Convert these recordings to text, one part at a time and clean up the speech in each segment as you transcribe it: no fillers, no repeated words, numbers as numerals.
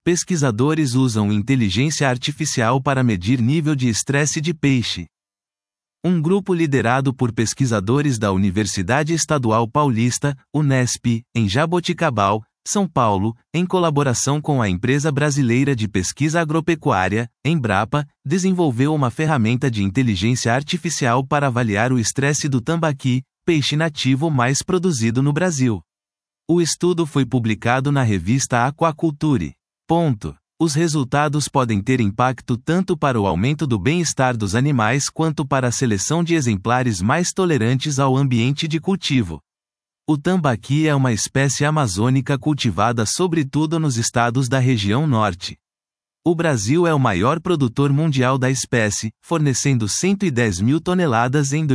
Pesquisadores usam inteligência artificial para medir nível de estresse de peixe. Um grupo liderado por pesquisadores da Universidade Estadual Paulista, Unesp, em Jaboticabal, São Paulo, em colaboração com a empresa brasileira de pesquisa agropecuária, Embrapa, desenvolveu uma ferramenta de inteligência artificial para avaliar o estresse do tambaqui, peixe nativo mais produzido no Brasil. O estudo foi publicado na revista Aquaculture. Os resultados podem ter impacto tanto para o aumento do bem-estar dos animais quanto para a seleção de exemplares mais tolerantes ao ambiente de cultivo. O tambaqui é uma espécie amazônica cultivada sobretudo nos estados da região norte. O Brasil é o maior produtor mundial da espécie, fornecendo 110 mil toneladas em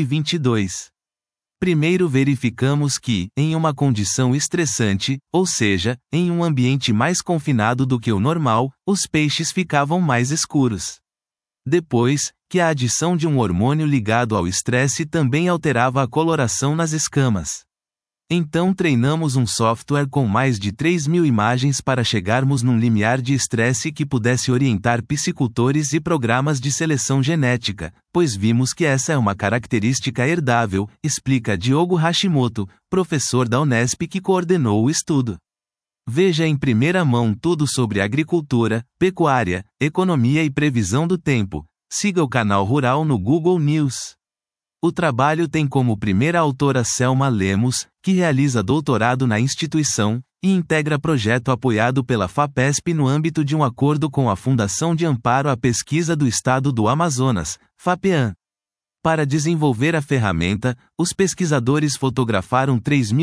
2022. Primeiro verificamos que, em uma condição estressante, ou seja, em um ambiente mais confinado do que o normal, os peixes ficavam mais escuros. Depois, que a adição de um hormônio ligado ao estresse também alterava a coloração nas escamas. Então treinamos um software com mais de 3.000 imagens para chegarmos num limiar de estresse que pudesse orientar piscicultores e programas de seleção genética, pois vimos que essa é uma característica herdável, explica Diogo Hashimoto, professor da Unesp que coordenou o estudo. Veja em primeira mão tudo sobre agricultura, pecuária, economia e previsão do tempo. Siga o canal Rural no Google News. O trabalho tem como primeira autora Selma Lemos, que realiza doutorado na instituição, e integra projeto apoiado pela FAPESP no âmbito de um acordo com a Fundação de Amparo à Pesquisa do Estado do Amazonas, FAPEAM. Para desenvolver a ferramenta, os pesquisadores fotografaram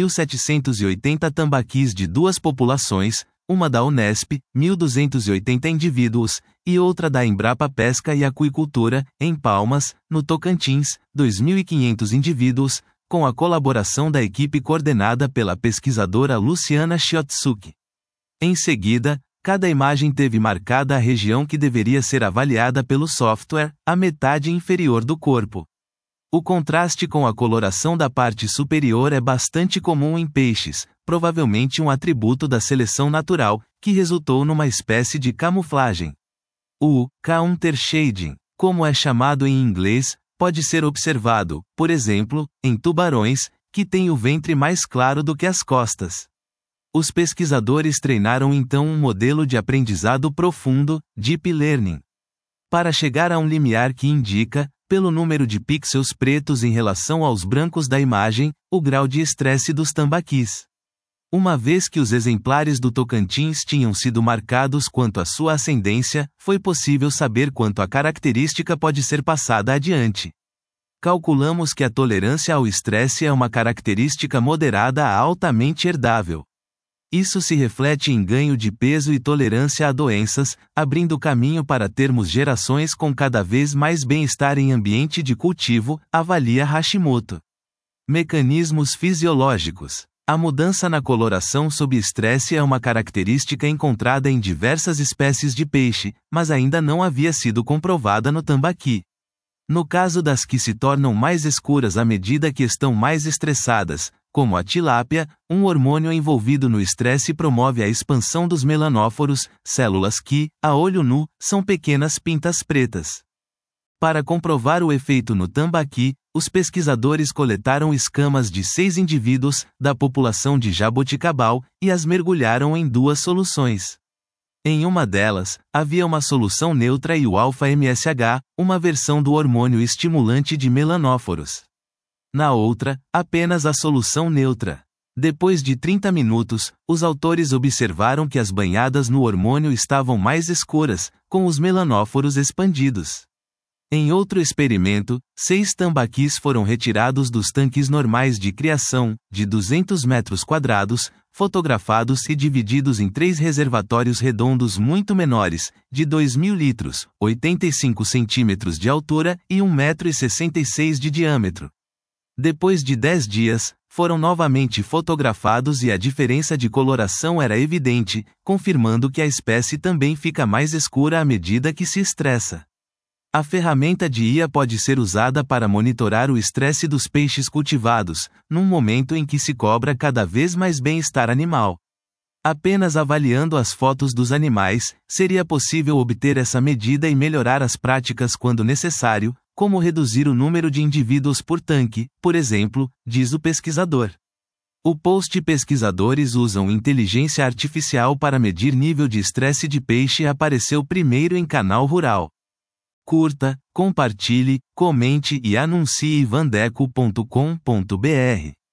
3.780 tambaquis de duas populações, uma da Unesp, 1.280 indivíduos, e outra da Embrapa Pesca e Aquicultura, em Palmas, no Tocantins, 2.500 indivíduos, com a colaboração da equipe coordenada pela pesquisadora Luciana Shiotsuki. Em seguida, cada imagem teve marcada a região que deveria ser avaliada pelo software, a metade inferior do corpo. O contraste com a coloração da parte superior é bastante comum em peixes, provavelmente um atributo da seleção natural, que resultou numa espécie de camuflagem. O countershading, como é chamado em inglês, pode ser observado, por exemplo, em tubarões, que têm o ventre mais claro do que as costas. Os pesquisadores treinaram então um modelo de aprendizado profundo, Deep Learning, para chegar a um limiar que indica, pelo número de pixels pretos em relação aos brancos da imagem, o grau de estresse dos tambaquis. Uma vez que os exemplares do Tocantins tinham sido marcados quanto à sua ascendência, foi possível saber quanto a característica pode ser passada adiante. Calculamos que a tolerância ao estresse é uma característica moderada a altamente herdável. Isso se reflete em ganho de peso e tolerância a doenças, abrindo caminho para termos gerações com cada vez mais bem-estar em ambiente de cultivo, avalia Hashimoto. Mecanismos fisiológicos. A mudança na coloração sob estresse é uma característica encontrada em diversas espécies de peixe, mas ainda não havia sido comprovada no tambaqui. No caso das que se tornam mais escuras à medida que estão mais estressadas, como a tilápia, um hormônio envolvido no estresse promove a expansão dos melanóforos, células que, a olho nu, são pequenas pintas pretas. Para comprovar o efeito no tambaqui, os pesquisadores coletaram escamas de 6 indivíduos, da população de Jaboticabal, e as mergulharam em 2 soluções. Em uma delas, havia uma solução neutra e o alfa-MSH, uma versão do hormônio estimulante de melanóforos. Na outra, apenas a solução neutra. Depois de 30 minutos, os autores observaram que as banhadas no hormônio estavam mais escuras, com os melanóforos expandidos. Em outro experimento, 6 tambaquis foram retirados dos tanques normais de criação, de 200 metros quadrados, fotografados e divididos em 3 reservatórios redondos muito menores, de 2.000 litros, 85 centímetros de altura e 1,66 m de diâmetro. Depois de 10 dias, foram novamente fotografados e a diferença de coloração era evidente, confirmando que a espécie também fica mais escura à medida que se estressa. A ferramenta de IA pode ser usada para monitorar o estresse dos peixes cultivados, num momento em que se cobra cada vez mais bem-estar animal. Apenas avaliando as fotos dos animais, seria possível obter essa medida e melhorar as práticas quando necessário, como reduzir o número de indivíduos por tanque, por exemplo, diz o pesquisador. O post Pesquisadores usam inteligência artificial para medir nível de estresse de peixe apareceu primeiro em Canal Rural. Curta, compartilhe, comente e anuncie vandeco.com.br.